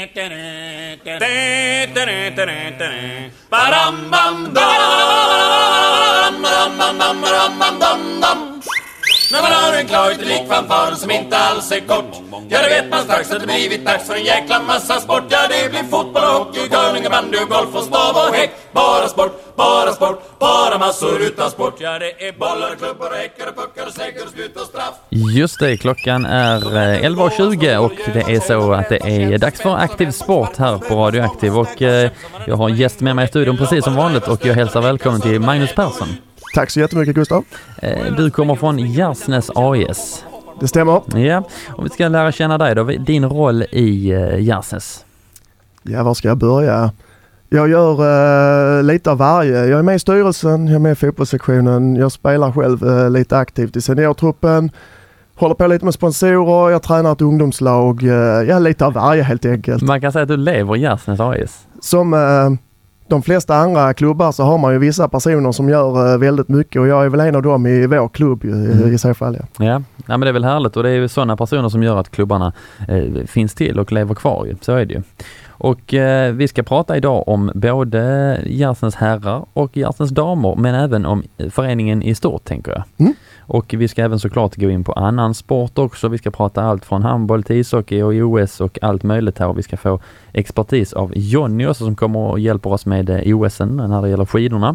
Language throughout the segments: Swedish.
När man har en klar utelikfanfar som inte alls är kort. Ja, det vet man strax att det blivit dags för en jäkla massa sport. Ja, det blir fotboll och hockey, curling och bandy och golf och stav och häck. Bara sport, bara massor utan sport. Ja, det är bollar, klubbor och häckar och puckar och släggar och spjut och straff. Just det, klockan är 11:20 och det är så att det är dags för aktiv sport här på Radio Aktiv. Och jag har en gäst med mig i studion precis som vanligt och jag hälsar välkommen till Magnus Persson. Tack så jättemycket, Gustav. Du kommer från Gärsnäs AIS. Det stämmer. Ja, och vi ska lära känna dig då. Din roll i Gärsnäs. Ja, var ska jag börja? Jag gör lite av varje. Jag är med i styrelsen, jag är med i fotbollssektionen. Jag spelar själv lite aktivt i seniortruppen. Håller på lite med sponsorer. Jag tränar ett ungdomslag. Jag är lite av varje helt enkelt. Man kan säga att du lever i Gärsnäs AIS. Som de flesta andra klubbar så har man ju vissa personer som gör väldigt mycket och jag är väl en av dem i vår klubb i så fall. Ja, men det är väl härligt och det är ju sådana personer som gör att klubbarna finns till och lever kvar ju. Så är det ju. Och vi ska prata idag om både Gärsnäs herrar och Gärsnäs damer men även om föreningen i stort tänker jag. Mm. Och vi ska även såklart gå in på annan sport också. Vi ska prata allt från handboll till ishockey och OS och allt möjligt här. Och vi ska få expertis av Jonny också som kommer och hjälper oss med OSen när det gäller skidorna.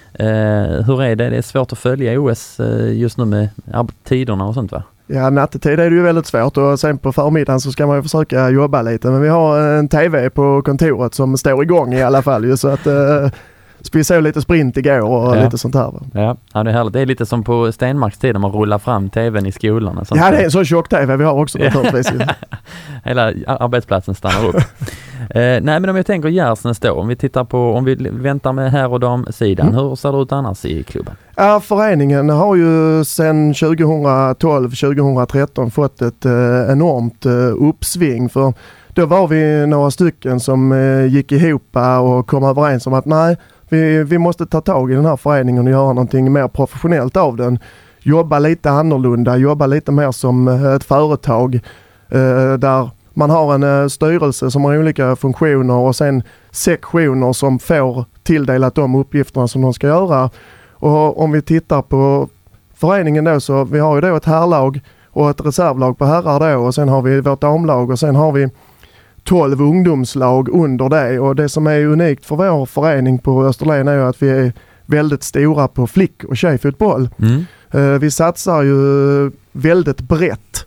Hur är det? Det är svårt att följa OS just nu med tiderna och sånt va? Ja, nattetid är det ju väldigt svårt och sen på förmiddagen så ska man ju försöka jobba lite. Men vi har en tv på kontoret som står igång i alla fall ju, så att vi såg lite sprint igår och lite sånt här. Ja, det är härligt. Det är lite som på Stenmarks tid när man rullar fram tvn i skolan. Och sånt. Ja, det är en sån tjock-tv vi har också naturligtvis. Hela arbetsplatsen stannar upp. Nej, men om jag tänker Gärsnäs då, om vi väntar med här och damsidan, hur ser det ut annars i klubben? Ja, föreningen har ju sedan 2012-2013 fått ett enormt uppsving för då var vi några stycken som gick ihop och kom överens om att nej, vi måste ta tag i den här föreningen och göra någonting mer professionellt av den. Jobba lite annorlunda, jobba lite mer som ett företag där man har en styrelse som har olika funktioner och sen sektioner som får tilldelat de uppgifterna som de ska göra. Och om vi tittar på föreningen då så vi har ju då ett herrlag och ett reservlag på herrar då och sen har vi vårt damlag och sen har vi 12 ungdomslag under det och det som är unikt för vår förening på Österlen är ju att vi är väldigt stora på flick- och tjejfotboll. Vi satsar ju väldigt brett.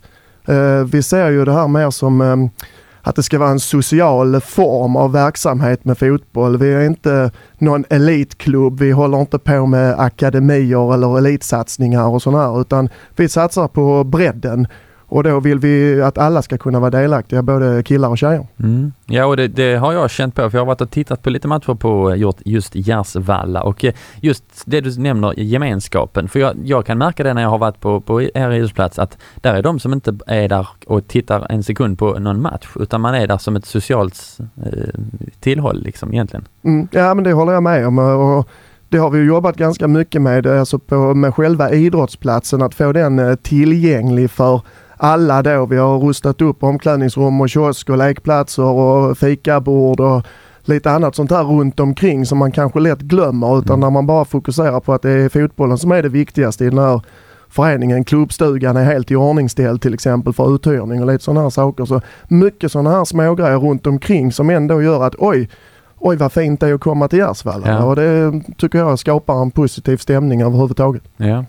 Vi ser ju det här mer som att det ska vara en social form av verksamhet med fotboll. Vi är inte någon elitklubb, vi håller inte på med akademier eller elitsatsningar och sådana här utan vi satsar på bredden. Och då vill vi att alla ska kunna vara delaktiga, både killar och tjejer. Ja, och det har jag känt på, för jag har varit och tittat på lite matcher på just Gärsvalla och just det du nämner, gemenskapen. För jag kan märka det när jag har varit på er idrottsplats att där är de som inte är där och tittar en sekund på någon match, utan man är där som ett socialt tillhåll liksom egentligen. Ja, men det håller jag med om och det har vi jobbat ganska mycket med, alltså med själva idrottsplatsen, att få den tillgänglig för alla då. Vi har rustat upp omklädningsrum och kiosk och lekplatser och fikabord och lite annat sånt här runt omkring som man kanske lätt glömmer utan när man bara fokuserar på att det är fotbollen som är det viktigaste i den här föreningen. Klubbstugan är helt i ordningställd till exempel för uthyrning och lite sådana här saker. Så mycket sådana här smågrejer runt omkring som ändå gör att oj vad fint det är att komma till Gärsvalla. Ja. Och det tycker jag skapar en positiv stämning överhuvudtaget.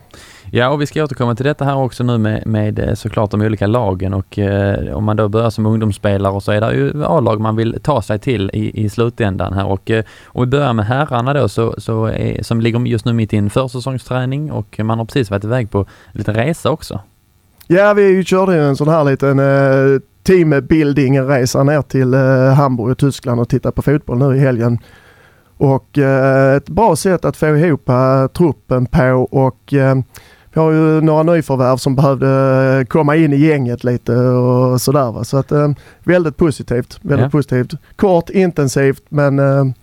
Ja, och vi ska återkomma till detta här också nu med såklart de olika lagen och om man då börjar som ungdomsspelare och så är det ju A-lag man vill ta sig till i slutändan här och om vi börjar med herrarna då som ligger just nu mitt i en försäsongsträning och man har precis varit iväg på en liten resa också. Ja, vi körde en sån här liten teambuilding-resa ner till Hamburg och Tyskland och titta på fotboll nu i helgen. Och ett bra sätt att få ihop truppen på och vi har ju några nyförvärv som behövde komma in i gänget lite och sådär va. Så att väldigt positivt. Kort, intensivt men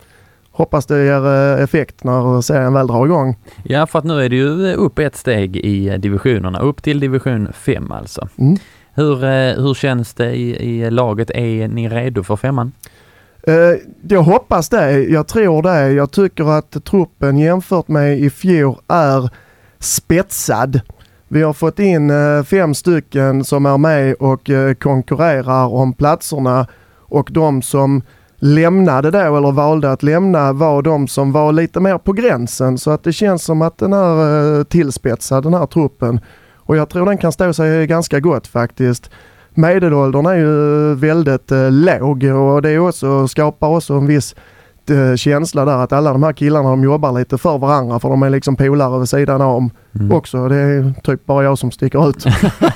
hoppas det ger effekt när serien väl drar igång. Ja, för att nu är det ju upp ett steg i divisionerna, upp till division 5 alltså. Hur känns det i laget? Är ni redo för 5:an? Jag hoppas det. Jag tror det. Jag tycker att truppen jämfört med i fjol är spetsad. Vi har fått in 5 stycken som är med och konkurrerar om platserna, och de som lämnade då eller valde att lämna var de som var lite mer på gränsen, så att det känns som att den är tillspetsad, den här truppen, och jag tror den kan stå sig ganska gott faktiskt. Medelåldern är ju väldigt låg, och det är också, skapar också en viss känsla där att alla de här killarna de jobbar lite för varandra, för de är liksom polare vid sidan om också. Det är typ bara jag som sticker ut.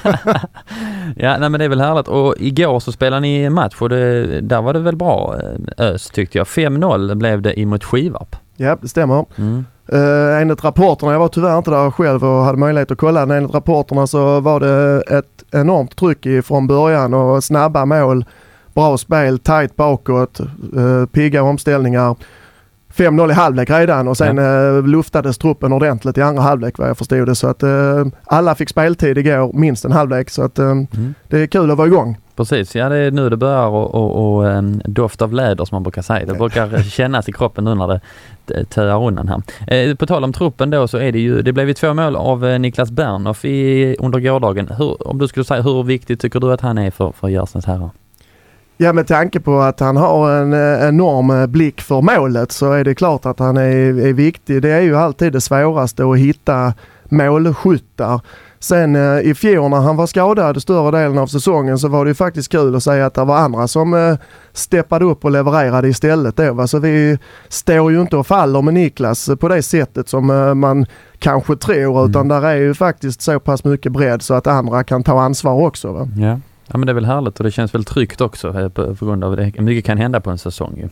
Ja, nej, men det är väl härligt. Och igår så spelade ni match, och där var det väl bra ös tyckte jag. 5-0 blev det mot Skivarp. Ja, det stämmer. Enligt rapporterna, jag var tyvärr inte där själv och hade möjlighet att kolla, men enligt rapporterna så var det ett enormt tryck från början och snabba mål, bra spel, tajt bakåt, pigga omställningar. 5-0 i halvlek redan, och sen luftades truppen ordentligt i andra halvlek vad jag förstod det, så att alla fick speltid igår, minst en halvlek, så att det är kul att vara igång. Precis, ja, det är nu det börjar och doft av läder som man brukar säga. Det brukar kännas i kroppen nu när det töar undan här. På tal om truppen då, så är det blev ju 2 mål av Niklas Bernhoff under gårdagen. Om du skulle säga, hur viktigt tycker du att han är för Gärsnäs Herrar? Ja, med tanke på att han har en enorm blick för målet, så är det klart att han är viktig. Det är ju alltid det svåraste att hitta målskyttar. Sen i fjol när han var skadad större delen av säsongen, så var det ju faktiskt kul att säga att det var andra som steppade upp och levererade istället då. Så vi står ju inte och faller med Niklas på det sättet som man kanske tror, utan där är ju faktiskt så pass mycket bredd så att andra kan ta ansvar också. Va? Ja. Ja, men det är väl härligt, och det känns väl tryggt också på grund av det. Mycket kan hända på en säsong.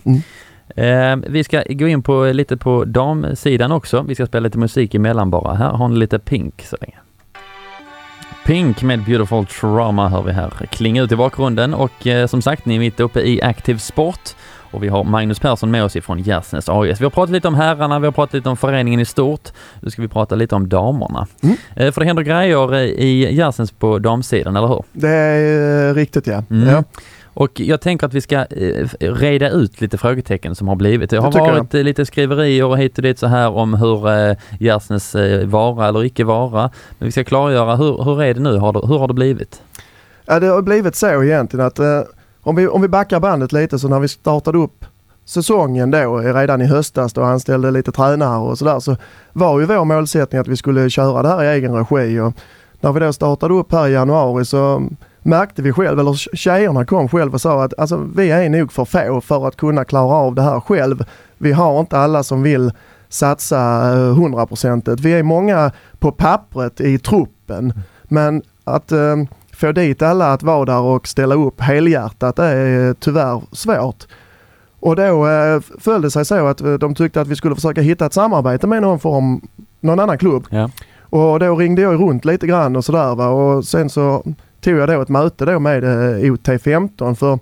Vi ska gå in lite på damsidan också. Vi ska spela lite musik emellan bara. Här har ni lite Pink så länge. Pink med Beautiful Trauma hör vi här. Klinga ut i bakgrunden, och som sagt, ni är mitt uppe i Aktiv Sport. Och vi har Magnus Persson med oss ifrån Gärsnäs AIS. Vi har pratat lite om herrarna, vi har pratat lite om föreningen i stort. Nu ska vi prata lite om damerna. För det händer grejer i Gärsnäs på damsidan, eller hur? Det är riktigt, ja. Ja. Och jag tänker att vi ska reda ut lite frågetecken som har blivit. Det har varit lite skriverier och hit och dit så här om hur Gärsnäs vara eller icke vara. Men vi ska klargöra, hur är det nu? Hur har det blivit? Ja, det har blivit så egentligen att om vi backar bandet lite, så när vi startade upp säsongen då redan i höstas och anställde lite tränare och sådär, så var ju vår målsättning att vi skulle köra det här i egen regi, och när vi då startade upp här i januari så märkte vi själv, eller tjejerna kom själv och sa att alltså, vi är nog för få för att kunna klara av det här själv. Vi har inte alla som vill satsa 100%. Vi är många på pappret i truppen, men att få dit alla att vara där och ställa upp helhjärtat är tyvärr svårt. Och då följde sig så att de tyckte att vi skulle försöka hitta ett samarbete med någon annan klubb. Ja. Och då ringde jag runt lite grann och sådär, va? Och sen så tog jag då ett möte då med OT15, för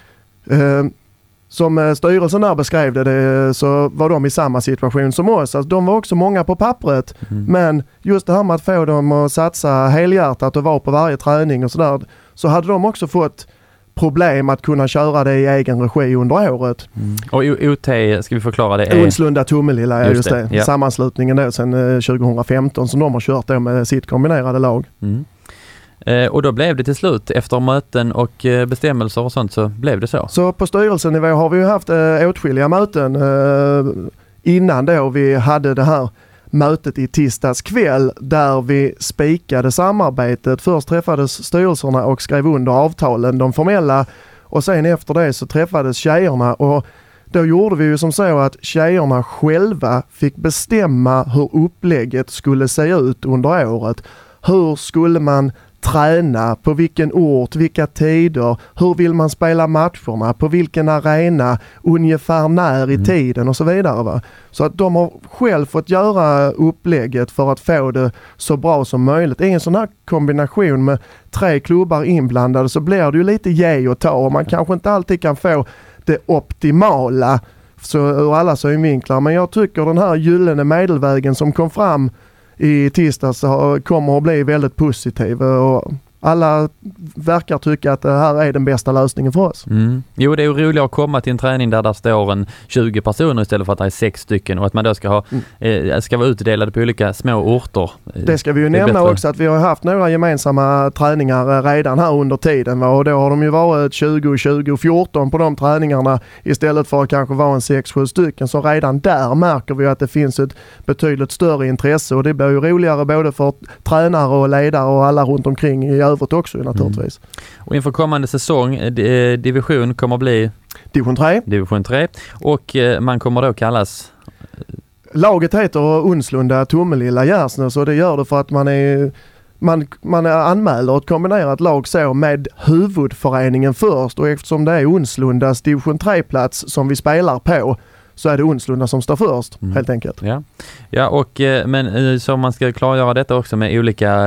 som styrelsen där beskrev det så var de i samma situation som oss. Alltså, de var också många på pappret, men just det här med att få dem att satsa helhjärtat och vara på varje träning och sådär, så hade de också fått problem att kunna köra det i egen regi under året. Och OT, ska vi förklara det? Olslunda Tomelilla, just det. Ja. Sammanslutningen då sedan 2015 som de har kört då med sitt kombinerade lag. Och då blev det till slut, efter möten och bestämmelser och sånt, så blev det så. Så på styrelsenivå har vi ju haft åtskilliga möten innan då vi hade det här mötet i tisdags kväll, där vi spikade samarbetet. Först träffades styrelserna och skrev under avtalen, de formella, och sen efter det så träffades tjejerna, och då gjorde vi ju som så att tjejerna själva fick bestämma hur upplägget skulle se ut under året. Hur skulle man träna, på vilken ort, vilka tider, hur vill man spela matcherna, på vilken arena, ungefär när i tiden och så vidare. Va? Så att de har själv fått göra upplägget för att få det så bra som möjligt. I en sån här kombination med 3 klubbar inblandade så blir det ju lite ge och ta, och man kanske inte alltid kan få det optimala så ur alla synvinklar. Men jag tycker den här gyllene medelvägen som kom fram i tisdags kommer att bli väldigt positiv, och alla verkar tycka att det här är den bästa lösningen för oss. Jo, det är ju roligt att komma till en träning där står en 20 personer istället för att det är 6 stycken och att man då ska vara utdelade på olika små orter. Det ska vi ju nämna också att vi har haft några gemensamma träningar redan här under tiden, och då har de ju varit 20, 20 och 14 på de träningarna istället för att kanske vara en 6-7 stycken, så redan där märker vi att det finns ett betydligt större intresse, och det blir ju roligare både för tränare och ledare och alla runt omkring i övrigt också naturligtvis. Och inför kommande säsong, division kommer att bli Division 3 och man kommer då kallas... Laget heter Unslunda Tomelilla Gärsnäs, och det gör det för att man anmäler ett kombinerat lag så med huvudföreningen först, och eftersom det är Unslundas Division 3-plats som vi spelar på, så är det Unslunda som står först, helt enkelt. Ja, och men så man ska klargöra detta också med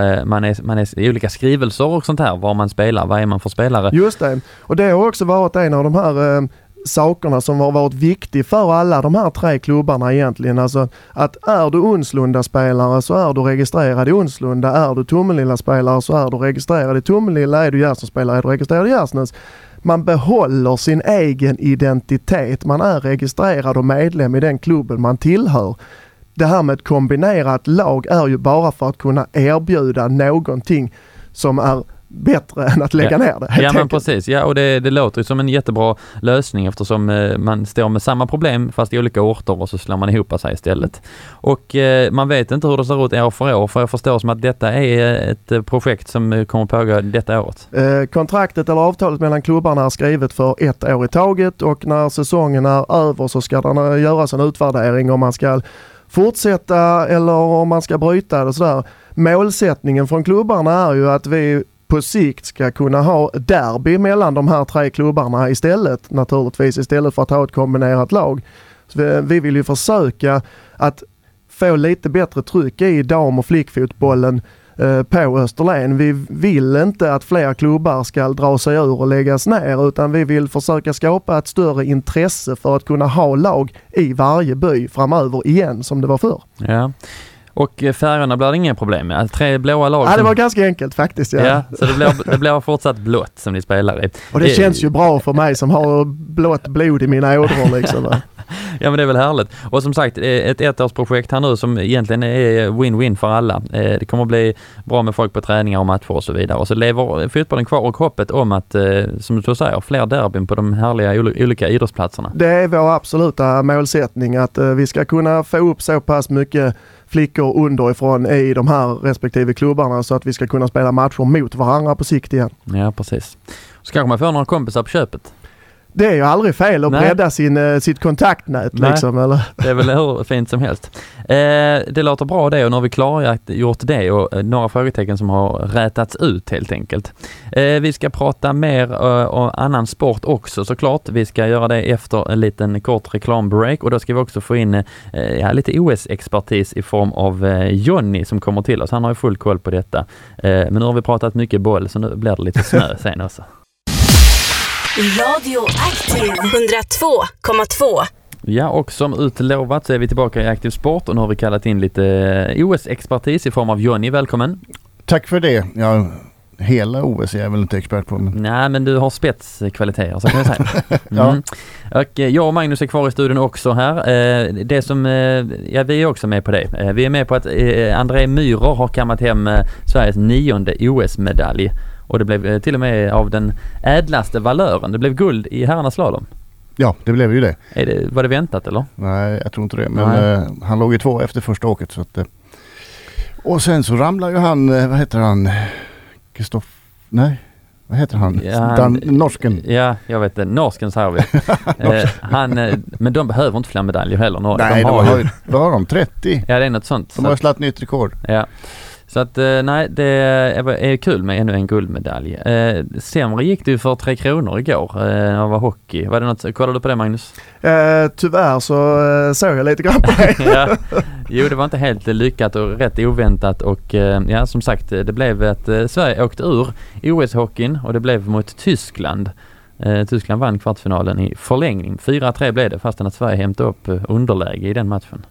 olika skrivelser och sånt här, var man spelar, vad är man för spelare. Just det, och det har också varit en av de här sakerna som har varit viktig för alla de här 3 klubbarna egentligen. Alltså att är du Unslunda-spelare så är du registrerad i Unslunda, är du Tomelilla-spelare så är du registrerad i Tomelilla, är du Gärsnäs-spelare är du registrerad i Gärsnäs. Man behåller sin egen identitet, man är registrerad och medlem i den klubben man tillhör. Det här med ett kombinerat lag är ju bara för att kunna erbjuda någonting som är bättre än att lägga ner det. Ja, men precis. Ja, och det låter ju som en jättebra lösning eftersom man står med samma problem fast i olika orter och så slår man ihop sig istället. Och man vet inte hur det ser ut år för år, för jag förstår som att detta är ett projekt som kommer pågå detta året. Kontraktet eller avtalet mellan klubbarna är skrivet för 1 år i taget, och när säsongen är över så ska det göras en utvärdering om man ska fortsätta eller om man ska bryta det sådär. Målsättningen från klubbarna är ju att vi på sikt ska kunna ha derby mellan de här 3 klubbarna istället, naturligtvis, istället för att ha ett kombinerat lag. Så vi vill ju försöka att få lite bättre tryck i dam- och flickfotbollen på Österlen. Vi vill inte att fler klubbar ska dra sig ur och läggas ner, utan vi vill försöka skapa ett större intresse för att kunna ha lag i varje by framöver igen som det var förr. Ja. Och färgerna blir det inga problem med. 3 blåa lag. Ja, det var ganska enkelt faktiskt. Ja, så det blir fortsatt blått som ni spelar i. Och det känns ju bra för mig som har blått blod i mina ådror liksom. Ja, men det är väl härligt. Och som sagt, ett ettårsprojekt här nu som egentligen är win-win för alla. Det kommer att bli bra med folk på träningar och matcher och så vidare. Och så lever fotbollen kvar och hoppet om att, som du säger, fler derbyn på de härliga olika idrottsplatserna. Det är vår absoluta målsättning att vi ska kunna få upp så pass mycket flickor underifrån i de här respektive klubbarna så att vi ska kunna spela matcher mot varandra på sikt igen. Ja, precis. Så kanske man får några kompisar på köpet. Det är ju aldrig fel att bredda sitt kontaktnät. Liksom, eller? Det är väl hur fint som helst. Det låter bra det, och nu har vi klargjort det och några frågetecken som har rätats ut helt enkelt. Vi ska prata mer om annan sport också såklart. Vi ska göra det efter en liten kort reklambreak, och då ska vi också få in lite OS-expertis i form av Johnny som kommer till oss. Han har ju full koll på detta. Men nu har vi pratat mycket boll, så nu blir det lite snö sen också. Radio Aktiv 102,2. Ja, och som utlovat så är vi tillbaka i Aktiv Sport, och nu har vi kallat in lite OS-expertis i form av Johnny. Välkommen. Tack för det. Ja, hela OS är jag väl inte expert på. Men... Nej, men du har spetskvaliteter, så kan jag säga. Ja. Och jag och Magnus är kvar i studion också här. Det som, vi är också med på det. Vi är med på att André Myhrer har kammat hem Sveriges 9:e OS-medalj. Och det blev till och med av den ädlaste valören. Det blev guld i herrarnas slalom. Ja, det blev ju det. Var det väntat eller? Nej, jag tror inte det. Men han låg ju 2 efter första åket. Så att, och sen så ramlar ju han, vad heter han? Vad heter han? Ja, norsken. Ja, jag vet det. Norsken säger vi. Men de behöver inte fler medaljer heller. Nej, de har de 30. Ja, det är något sånt. De har slagit nytt rekord. Ja. Så att nej, det är kul med ännu en guldmedalj. Sämre gick det ju för 3 kronor igår när det var hockey. Var det något, kollade du på det, Magnus? Tyvärr så såg jag lite grann på det. Ja. Jo, det var inte helt lyckat och rätt oväntat, och ja, som sagt, det blev att Sverige åkte ur OS-hockeyn och det blev mot Tyskland. Tyskland vann kvartsfinalen i förlängning. 4-3 blev det, fastän att Sverige hämtade upp underläge i den matchen.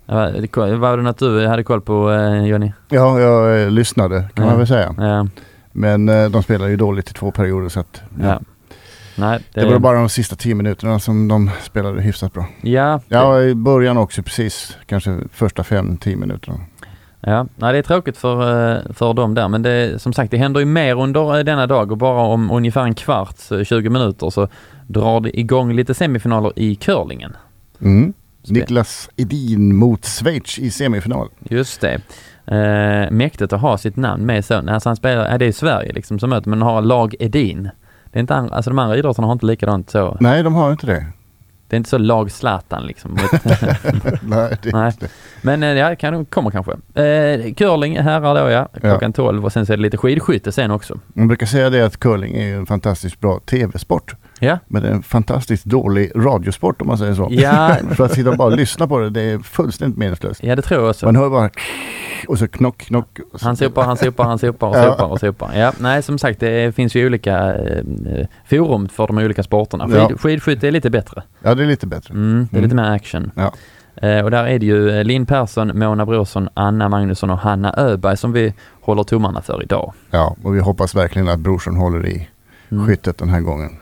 Var det något du hade koll på, Johnny? Ja, jag lyssnade kan man väl säga. Men de spelar ju dåligt i 2 perioder så att... Ja. Nej, det var bara de sista 10 minuterna som de spelade hyfsat bra. Ja, i början också precis. Kanske första 5-10 minuterna. Ja, nej, det är tråkigt för dem där, men det, som sagt, det händer ju mer under denna dag och bara om ungefär en kvart, 20 minuter så drar det igång lite semifinaler i curlingen. Niklas Edin mot Schweiz i semifinal. Just det. Mäktigt att ha sitt namn med så. Alltså han spelar, det är Sverige liksom som möter, men har lag Edin. Det är inte alltså de andra idrotterna har inte likadant så. Nej, de har inte det. Det är inte så lag Zlatan liksom. Nej, det är inte. Men ja, kommer kanske. Curling herrar då, ja. Klockan 12 och sen så är det lite skidskytte sen också. Man brukar säga det att curling är en fantastiskt bra tv-sport. Ja. Men det är en fantastiskt dålig radiosport om man säger så. Ja. För att sitta och bara lyssna på det, det är fullständigt meningslöst. Ja, det tror jag också. Man hör bara och så knock. Och så. Han sopar. Ja, nej, som sagt, det finns ju olika forum för de olika sporterna. Skidskytte är lite bättre. Ja, det är lite bättre. Det är lite mer action. Ja. Och där är det ju Linn Persson, Mona Brorsson, Anna Magnusson och Hanna Öberg som vi håller tummarna för idag. Ja, och vi hoppas verkligen att Brorsson håller i skyttet den här gången.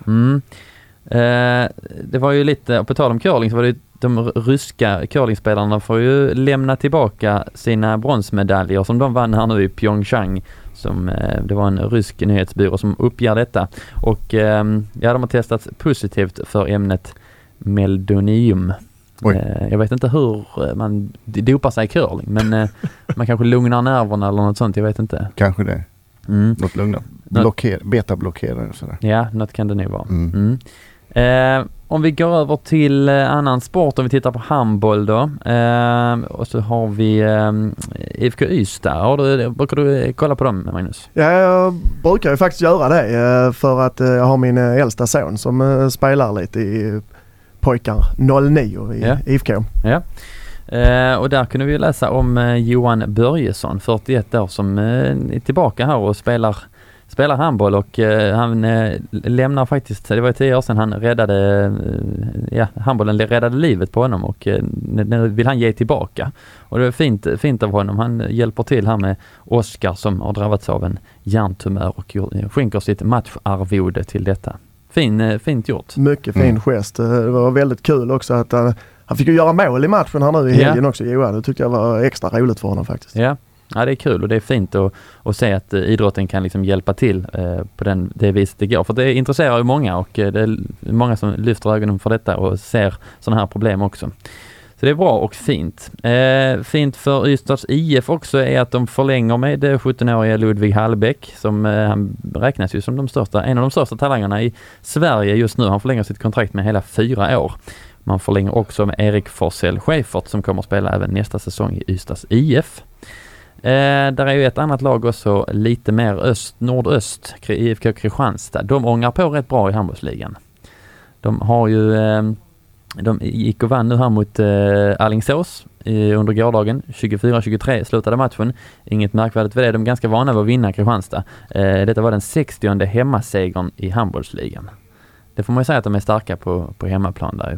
Det var ju lite, på tal om curling så var det de ryska curlingspelarna får ju lämna tillbaka sina bronsmedaljer som de vann här nu i Pyeongchang. Det var en rysk nyhetsbyrå som uppger detta. Och de har testats positivt för ämnet meldonium. Jag vet inte hur man dopar sig i curling, men man kanske lugnar nerverna eller något sånt, jag vet inte. Kanske det. Något lugna. Betablockerare och sådär. Ja, något kan det nog vara. Om vi går över till annan sport, om vi tittar på handboll då. Och så har vi IFK Ystad. Brukar du kolla på dem, Magnus? Ja, jag brukar ju faktiskt göra det för att jag har min äldsta son som spelar lite i pojkar 09 i IFK. Ja. Och där kunde vi läsa om Johan Börjesson, 41 år, som är tillbaka här och spelar handboll, och han lämnar faktiskt, det var 10 år sedan han räddade, handbollen räddade livet på honom, och nu vill han ge tillbaka. Och det är fint av honom. Han hjälper till här med Oskar som har drabbats av en hjärntumör och skänker sitt matcharvode till detta. Fint gjort. Mycket fin gest. Det var väldigt kul också att han fick ju göra mål i matchen här nu i helgen också, Johan. Det tyckte jag var extra roligt för honom faktiskt. Ja, det är kul och det är fint att se att idrotten kan liksom hjälpa till på det viset det går. För det intresserar ju många, och det är många som lyfter ögonen för detta och ser sådana här problem också. Så det är bra och fint. Fint för Ystads IF också är att de förlänger med 17-åriga Ludvig Hallbäck, som han räknas ju som en av de största talangerna i Sverige just nu. Han förlänger sitt kontrakt med hela 4 år. Man förlänger också med Erik Forsell Schäfert som kommer att spela även nästa säsong i Ystads IF. Där är ju ett annat lag också lite mer nordöst, IFK Kristianstad. De ångar på rätt bra i handbollsligan. De har ju de gick och vann nu här mot Alingsås under gårdagen. 24-23 slutade matchen. Inget märkvärdigt för det. De är ganska vana vid att vinna Kristianstad. Detta var den 60:e hemmasegern i handbollsligan. Det får man ju säga att de är starka på hemmaplan där.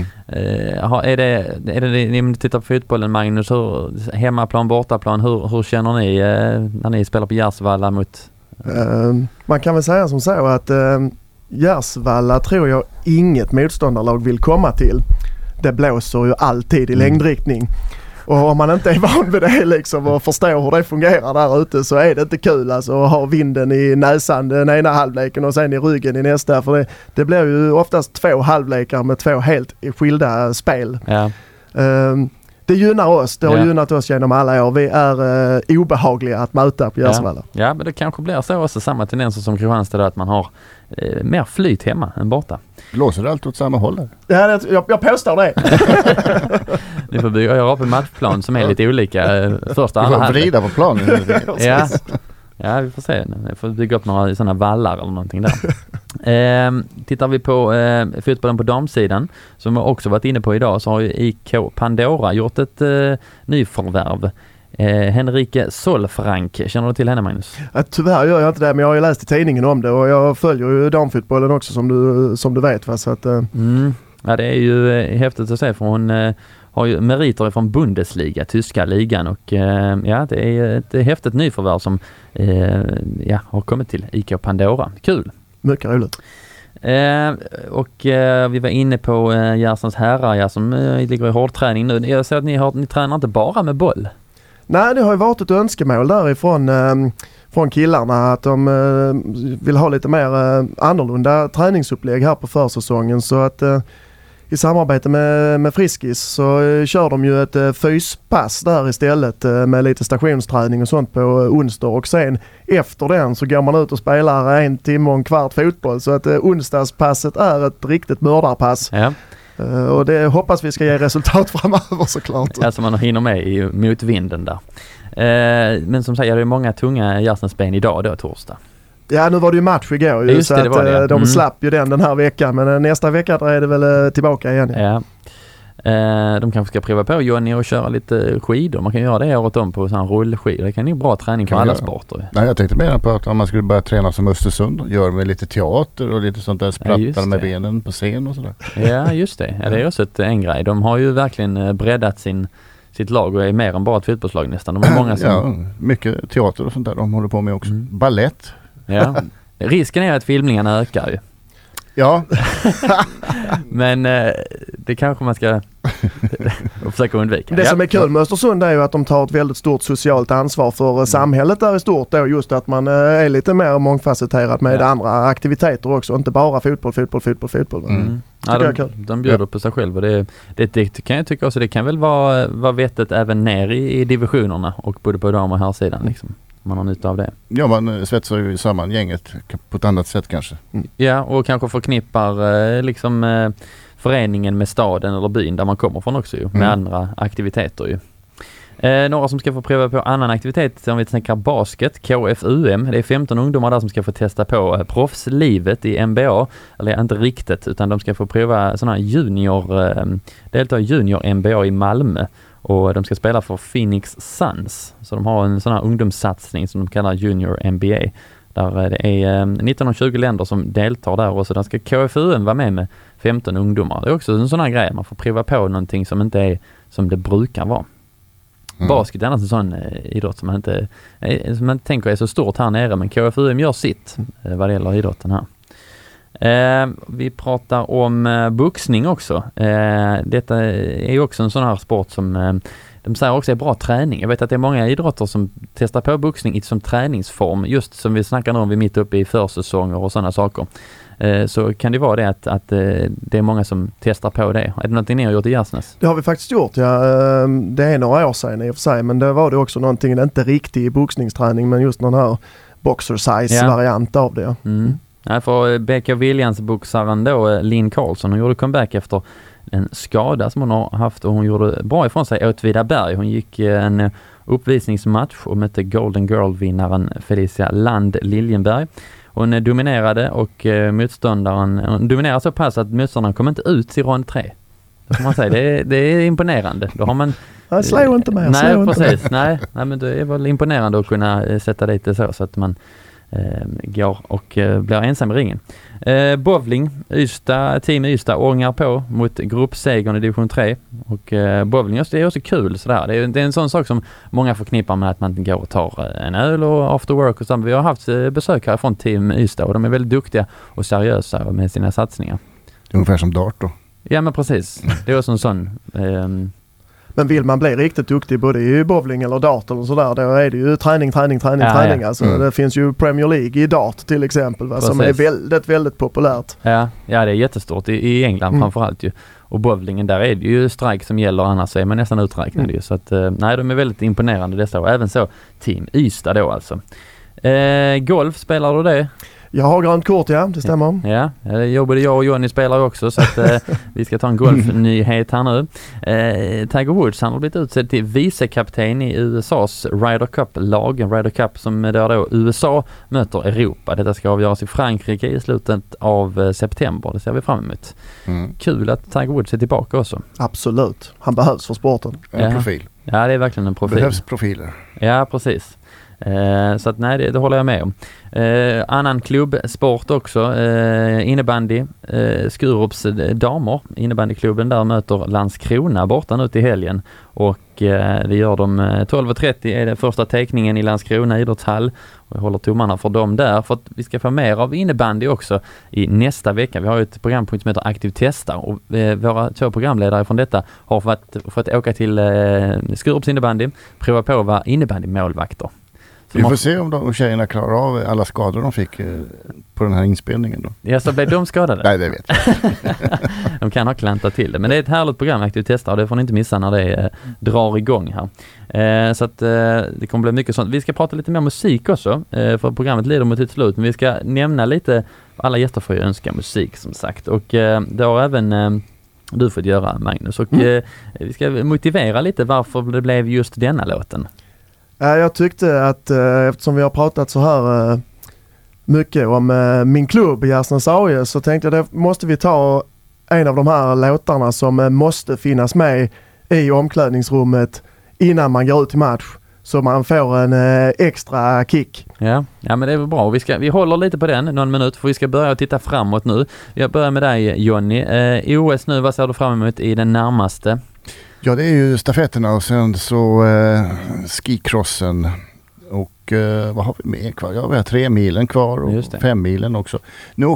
Är det ni tittar på fotbollen, Magnus, hemmaplan, bortaplan, hur känner ni när ni spelar på Gärsvalla mot... Man kan väl säga som så att Gärsvalla tror jag inget motståndarlag vill komma till. Det blåser ju alltid i längdriktning. Och om man inte är van vid det liksom och förstår hur det fungerar där ute, så är det inte kul alltså att ha vinden i näsan den ena halvleken och sen i ryggen i nästa. För det blir ju oftast 2 halvlekar med 2 helt skilda spel. Ja. Det gynnar oss. Det har gynnat oss genom alla år. Vi är obehagliga att möta på Gärsvalla. Ja, men det kanske blir så också, samma tendenser som Kristianstad, att man har mer flyt hemma än borta. Blåser det allt åt samma håll? Ja, jag påstår det. Ni får göra upp en matchplan som är lite olika. Första alla här. Vrida på planen. Ja, vi får se. Vi får bygga upp några sådana vallar eller någonting där. Tittar vi på fotbollen på damsidan, som vi också varit inne på idag, så har ju IK Pandora gjort ett nyförvärv. Henrike Solfrank, känner du till henne, Magnus? Tyvärr gör jag inte det, men jag har ju läst i tidningen om det och jag följer ju damfotbollen också som du vet. Va? Så att, Ja, det är ju häftigt att se, för hon har ju meriter från Bundesliga, tyska ligan, och ja, det är ett häftigt nyförvärv som har kommit till IK Pandora. Kul! Mycket roligt. Och vi var inne på Gärsens herrar som ligger i hårdträning nu. Jag ser att ni tränar inte bara med boll. Nej, det har ju varit ett önskemål därifrån från killarna att de vill ha lite mer annorlunda träningsupplägg här på försäsongen, så att i samarbete med Friskis så kör de ju ett fyspass där istället med lite stationsträning och sånt på onsdag, och sen efter den så går man ut och spelar 1 timme och en kvart fotboll, så att onsdagspasset är ett riktigt mördarpass. Ja. Och det hoppas vi ska ge resultat framöver såklart. Alltså man hinner med i motvinden där. Men som sagt, det är många tunga Gärsensben idag då, torsdag. Ja, nu var det ju match igår ju, just så det, att de slapp ju den här veckan, men nästa vecka då är det väl tillbaka igen. Ja. De kanske ska pröva på Johnny och köra lite skidor. Man kan göra det året om på sån rullskidor. Det kan ju bra träning på alla sporter. Nej, jag tänkte mer på att om man skulle börja träna som Östersund, gör med lite teater och lite sånt där, sprattar med benen på scen och sådär. Ja, just det. Ja, det är också en grej. De har ju verkligen breddat sitt lag och är mer än bara ett fotbollslag nästan. De har många som... Ja, mycket teater och sånt där de håller på med också. Ballett. Ja. Risken är att filmningarna ökar ju. Ja. Men det kanske man ska försöka undvika. Det som är kul med Östersund är ju att de tar ett väldigt stort socialt ansvar för samhället där i stort då, just att man är lite mer mångfacetterad med andra aktiviteter också, inte bara fotboll. Ja, de bjuder på sig själv, och det kan jag tycka också, det kan väl vara vettigt även ner i divisionerna och både på dam- och här sidan liksom. Man har nytta av det. Ja, man svetsar ju samman gänget på ett annat sätt kanske. Ja, och kanske förknippar föreningen med staden eller byn där man kommer från också ju, med andra aktiviteter ju. Några som ska få pröva på annan aktivitet, om vi tänker basket, KFUM. Det är 15 ungdomar där som ska få testa på proffslivet i NBA. Eller inte riktigt, utan de ska få pröva delta i junior NBA i Malmö. Och de ska spela för Phoenix Suns. Så de har en sån här ungdomssatsning som de kallar Junior NBA. Där det är 19 och 20 länder som deltar där, och så där ska KFUM vara med 15 ungdomar. Det är också en sån här grej, man får pröva på någonting som inte är som det brukar vara. Basket är en sån idrott som man inte tänker är så stort här nere, men KFUM gör sitt vad det gäller idrotten här. Vi pratar om boxning också. Detta är ju också en sån här sport som de säger också är bra träning. Jag vet att det är många idrotter som testar på boxning som träningsform, just som vi snackar nu om, vi mitt uppe i försäsonger och sådana saker. Så kan det vara det att det är många som testar på det. Är det någonting ni har gjort i Gärsnäs? Det har vi faktiskt gjort, ja. Det är några år sedan i och för sig, men det var det också någonting, inte riktig boxningsträning, men just någon här boxercise-variant av det. Nej, för BK Williams-boxaren då, Linn Karlsson, hon gjorde comeback efter en skada som hon har haft, och hon gjorde bra ifrån sig åt Vidaberg. Hon gick en uppvisningsmatch och mötte Golden Girl-vinnaren Felicia Land Liljenberg. Hon dominerade, och motståndaren dominerade så pass att motståndaren kom inte ut i rond 3. Det får man säga, det är imponerande. Då har man... Slå inte med. Nej, precis. Nej, men det är väl imponerande att kunna sätta dit det så att man går och blir ensam i ringen. Bowling, team Ystad ångar på mot gruppsegern i division 3, och bowling det är också kul sådär. Det är en sån sak som många förknippar med att man går och tar en öl och after work och så. Vi har haft besök här från team Ystad, och de är väldigt duktiga och seriösa med sina satsningar. Det är ungefär som dart då. Ja, men precis. Det är också en sån... Men vill man bli riktigt duktig både i bowling eller dart eller sådär, då är det ju träning. Alltså, det finns ju Premier League i dart till exempel, som är väldigt, väldigt populärt. Ja, det är jättestort i England framförallt ju. Och bowlingen, där är det ju strike som gäller, annars så är man nästan uträknad ju. Så att, nej, de är väldigt imponerande dessa, och även så team Ystad då alltså. Golf, spelar du det? Jag har grönt kort, ja, det stämmer. Ja, både jag och Johnny spelar också, så att vi ska ta en golfnyhet här nu. Tiger Woods, han har blivit utsedd till vicekapten i USAs Ryder Cup-lag. En Ryder Cup som där då USA möter Europa. Detta ska avgöras i Frankrike i slutet av september. Det ser vi fram emot. Kul att Tiger Woods är tillbaka också. Absolut. Han behövs för sporten. En profil. Ja, det är verkligen en profil. Behövs profiler. Ja, precis. Så att nej, det håller jag med om. Annan klubbsport också, innebandy. Skurups damer, innebandyklubben där möter Landskrona borta nu till helgen. Och det gör de 12:30 är det första teckningen i Landskrona idrottshall. Och jag håller tummarna för dem där för att vi ska få mer av innebandy också i nästa vecka. Vi har ju ett programpunkt som heter Aktiv Testa och våra 2 programledare från detta har fått åka till Skurups innebandy, prova på att vara innebandymålvakter. Vi får se om de tjejerna klarar av alla skador de fick på den här inspelningen då. Ja, så blev de skadade? Nej, det vet jag. De kan ha klantat till det. Men det är ett härligt program, Aktivt Testa, och det får ni inte missa när det drar igång här. Så att det kommer bli mycket sånt. Vi ska prata lite mer musik också, för programmet lider mot ett slut. Men vi ska nämna lite, alla gäster får ju önska musik som sagt. Och det har även du fått göra, Magnus. Och vi ska motivera lite varför det blev just denna låten. Jag tyckte att eftersom vi har pratat så här mycket om min klubb Gärsnäs AIS, så tänkte jag att måste vi ta en av de här låtarna som måste finnas med i omklädningsrummet innan man går ut till match, så man får en extra kick. Ja, men det är väl bra. Vi håller lite på den någon minut, för vi ska börja titta framåt nu. Jag börjar med dig, Jonny. OS nu, vad ser du fram emot i den närmaste? Ja, det är ju stafetterna och sen så skikrossen och vad har vi mer kvar? Ja, vi har 3 milen kvar och 5 milen också. Nu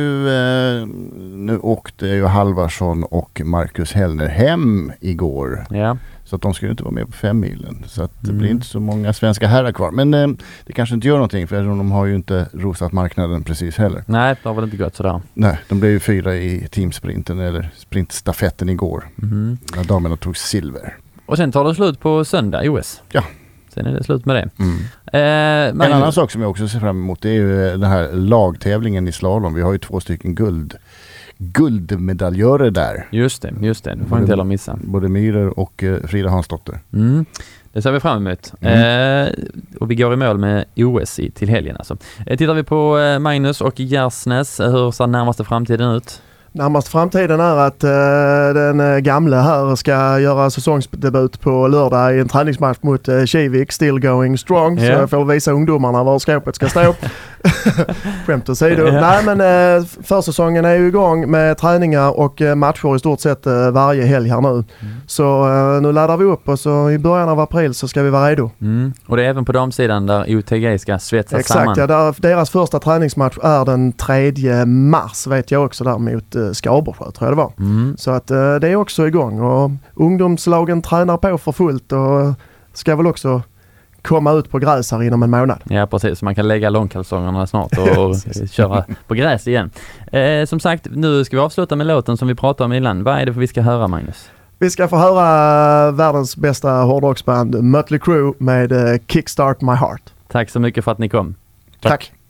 åkte ju Halvarsson och Marcus Hellner hem igår. Ja. Så att de skulle inte vara med på 5 milen. Så att det blir inte så många svenska herrar kvar. Men det kanske inte gör någonting, för de har ju inte rosat marknaden precis heller. Nej, det har väl inte gått sådär. Nej, de blev ju 4 i teamsprinten eller sprintstafetten igår. När damerna tog silver. Och sen tar det slut på söndag, OS. Ja. Sen är det slut med det. En annan sak som jag också ser fram emot, det är ju den här lagtävlingen i slalom. Vi har ju 2 stycken guldmedaljörer där. Just det. Du får inte heller missa. Både Myhrer och Frida Hansdotter. Det ser vi fram emot. Och vi går i mål med OS till helgen alltså. Tittar vi på Magnus och Gärsnäs, hur ser närmaste framtiden ut? Närmast framtiden är att den gamla här ska göra säsongsdebut på lördag i en träningsmatch mot Kivik, still going strong. Så jag får visa ungdomarna var skåpet ska stå. Skämt åsido. Nej, men försäsongen är ju igång med träningar och matcher i stort sett varje helg här nu. Så nu laddar vi upp och så i början av april så ska vi vara redo. Och det är även på damsidan där UTG ska svetsas samman. Exakt, ja, deras första träningsmatch är den 3 mars vet jag också, där mot Skabersjö tror jag det var. Så att det är också igång och ungdomslagen tränar på för fullt och ska väl också komma ut på gräs här inom en månad. Ja, precis. Man kan lägga långkalsongerna snart och köra på gräs igen. Som sagt, nu ska vi avsluta med låten som vi pratade om innan. Vad är det för vi ska höra, Magnus? Vi ska få höra världens bästa hårdrocksband Mötley Crüe med Kickstart My Heart. Tack så mycket för att ni kom. Tack.